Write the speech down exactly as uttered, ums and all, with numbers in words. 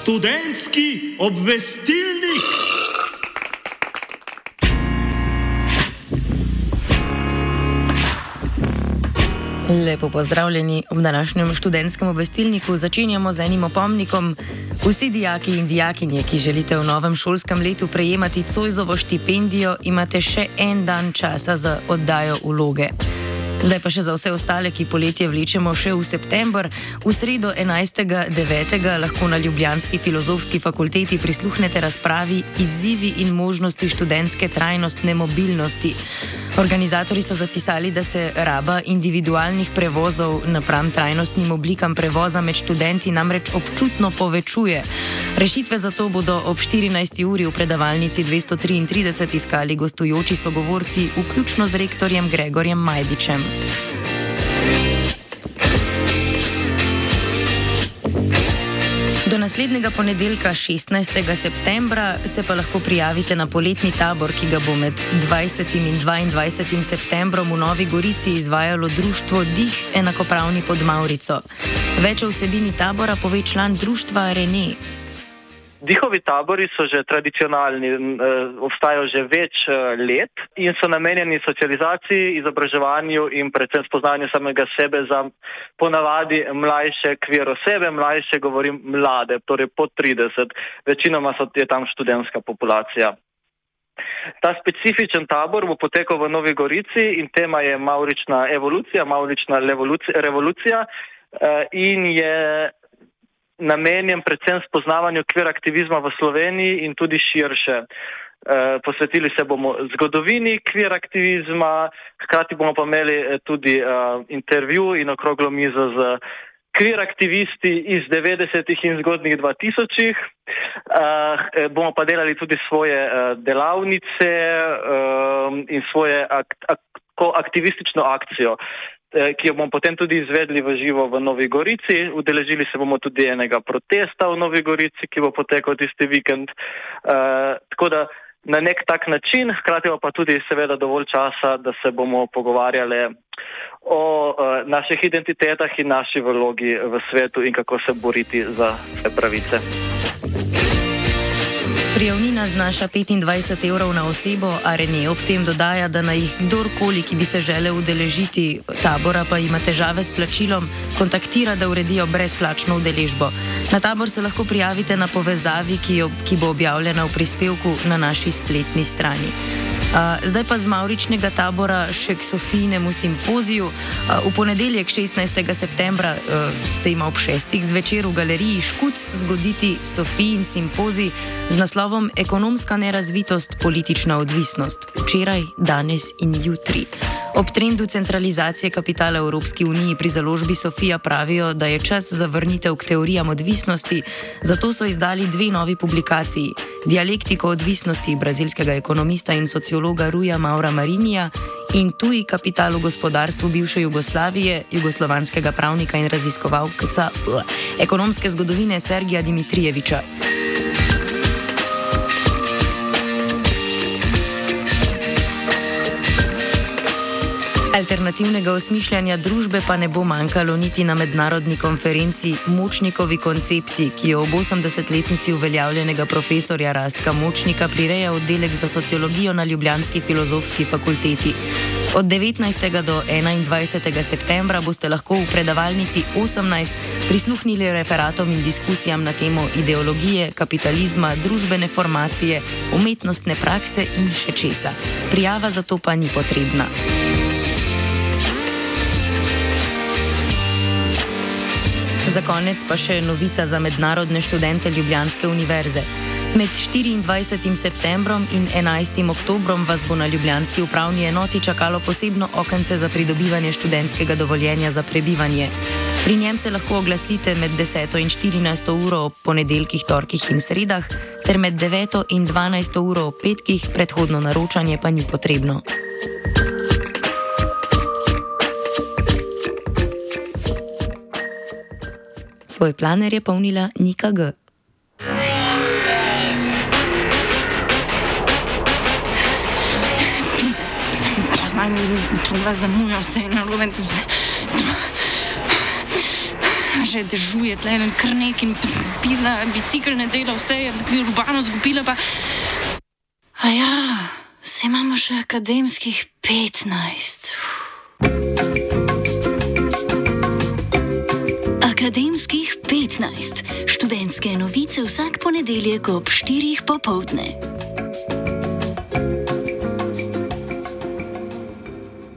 Študentski obvestilnik. Lepo pozdravljeni v današnjem študentskem obvestilniku. Začenjamo z enim opomnikom. Vsi dijaki in dijakinje, ki želite v novem šolskem letu prejemati Zoisovo štipendijo, imate še en dan časa za oddajo vloge. Zdaj pa še za vse ostale, ki poletje vlečemo še v september. V sredo enajstega devetega lahko na ljubljanski filozofski fakulteti prisluhnete razpravi Izzivi in možnosti študentske trajnostne mobilnosti. Organizatorji so zapisali, da se raba individualnih prevozov napram trajnostnim oblikam prevoza med študenti namreč občutno povečuje. Rešitve za to bodo ob štirinajsti uri v predavalnici dvesto triintrideset iskali gostujoči sogovorci, vključno z rektorjem Gregorjem Majdičem. Do naslednjega ponedeljka, šestnajstega septembra, se pa lahko prijavite na poletni tabor, ki ga bo med dvajsetim in dvaindvajsetim septembrom v Novi Gorici izvajalo društvo Dih enakopravni pod Mavrico. Več o vsebini tabora pove član društva Rene. Dihovi tabori so že tradicionalni, obstajajo že več let in so namenjeni socializaciji, izobraževanju in predvsem spoznanju samega sebe za ponavadi mlajše queer osebe, mlajše govorim mlade, torej pod trideset. Večinoma so je tam študentska populacija. Ta specifičen tabor bo potekal v Novi Gorici in tema je mavrična evolucija, mavrična revolucija in je namenjen predvsem spoznavanju queer aktivizma v Sloveniji in tudi širše. E, posvetili se bomo zgodovini queer aktivizma, hkrati bomo pa imeli tudi uh, intervju in okroglo mizo z queer aktivisti iz devetdesetih in zgodnjih dvatisočih. Uh, bomo pa delali tudi svoje uh, delavnice uh, in svoje ak- ak- aktivistično akcijo, ki jo bomo potem tudi izvedli v živo v Novi Gorici. Udeležili se bomo tudi enega protesta v Novi Gorici, ki bo potekal tisti vikend. Uh, tako da na nek tak način, hkrati pa tudi seveda dovolj časa, da se bomo pogovarjali o uh, naših identitetah in naši vlogi v svetu in kako se boriti za vse pravice. Prijavnina znaša petindvajset evrov na osebo, a Rene ob tem dodaja, da naj jih kdorkoli, ki bi se želel udeležiti tabora, pa ima težave s plačilom, kontaktira, da uredijo brezplačno udeležbo. Na tabor se lahko prijavite na povezavi, ki, jo, ki bo objavljena v prispevku na naši spletni strani. Uh, zdaj pa z mavričnega tabora še k Sofijinemu simpoziju. Uh, v ponedeljek šestnajstega septembra uh, se ima ob šestih zvečer v galeriji Škuc zgoditi Sofijin simpozij z naslovom Ekonomska nerazvitost, politična odvisnost. Včeraj, danes in jutri. Ob trendu centralizacije kapitala v Evropski uniji pri založbi Sofija pravijo, da je čas za vrnitev k teorijam odvisnosti, zato so izdali dve novi publikaciji. Dialektiko odvisnosti brazilskega ekonomista in sociologa Ruja Maura Marinija in Tuji kapital v gospodarstvu bivše Jugoslavije, jugoslovanskega pravnika in raziskovalca ekonomske zgodovine Sergija Dimitrijeviča. Alternativnega osmišljanja družbe pa ne bo manjkalo niti na mednarodni konferenci Močnikovi koncepti, ki jo ob osemdesetletnici uveljavljenega profesorja Rastka Močnika prireja oddelek za sociologijo na ljubljanski filozofski fakulteti. Od devetnajstega do enaindvajsetega septembra boste lahko v predavalnici osemnajst prisluhnili referatom in diskusijam na temo ideologije, kapitalizma, družbene formacije, umetnostne prakse in še česa. Prijava za to pa ni potrebna. Za konec pa še novica za mednarodne študente Ljubljanske univerze. Med štiriindvajsetim septembrom in enajstim oktobrom vas bo na ljubljanski upravni enoti čakalo posebno okence za pridobivanje študentskega dovoljenja za prebivanje. Pri njem se lahko oglasite med deseto in štirinajsto uro ob ponedeljkih, torkih in sredah, ter med deveto in dvanajsto uro ob petkih, predhodno naročanje pa ni potrebno. Svoj planer je polnila Nika G. Poznam, tu vas zamujam, vse je narobe, tu se... kaže, dežuje tle en krnek in pizna bicikl ne dela, vse je urbano zgubila pa... A ja, vse imamo še akademskih petnajst. Akademskih petnajst. Študentske novice vsak ponedeljek ob štirih popoldne.